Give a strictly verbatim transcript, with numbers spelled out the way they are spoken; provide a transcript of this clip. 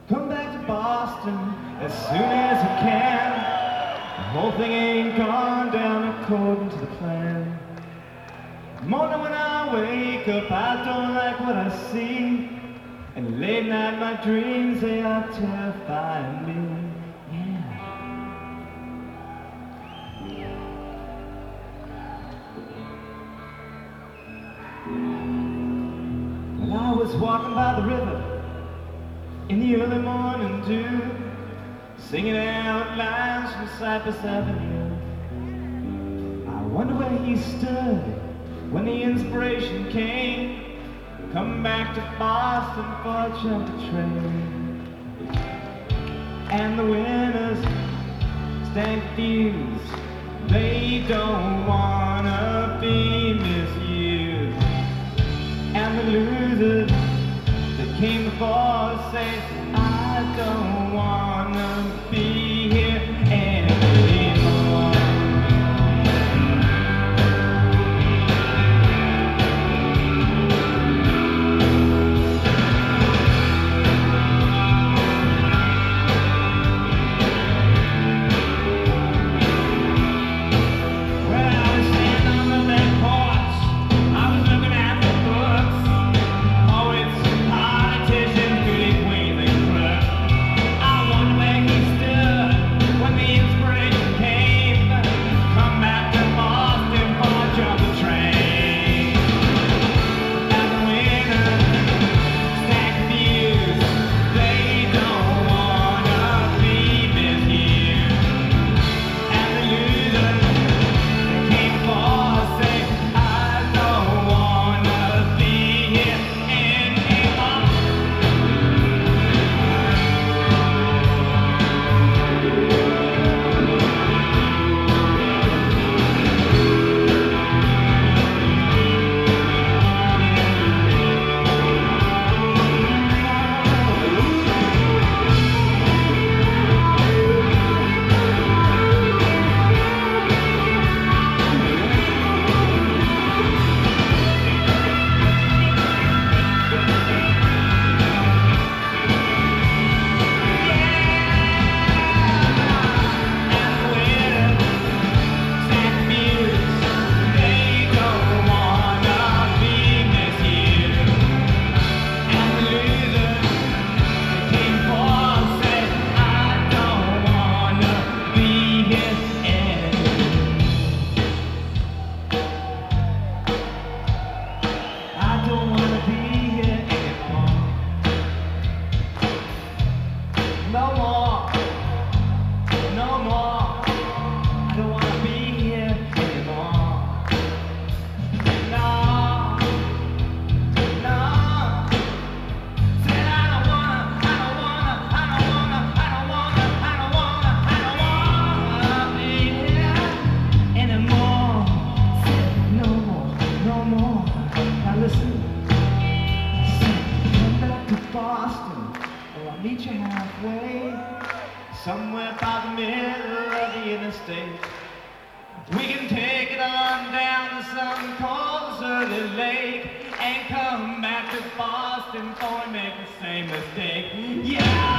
come back to Boston as soon as I can. The whole thing ain't gone down according to the plan. Morning when I wake up, I don't like what I see. And late night my dreams, they are terrifying me. Yeah. Well, I was walking by the river in the early morning dew, singing out lines from Cypress Avenue. I wonder where he stood when the inspiration came. Come back to Boston for a jumper train. And the winners stand confused. They don't wanna be misused. And the losers that came before say, I don't wanna be here anymore. Meet you halfway, somewhere by the middle of the interstate. We can take it on down to some cold deserted lake and come back to Boston before we make the same mistake. Yeah!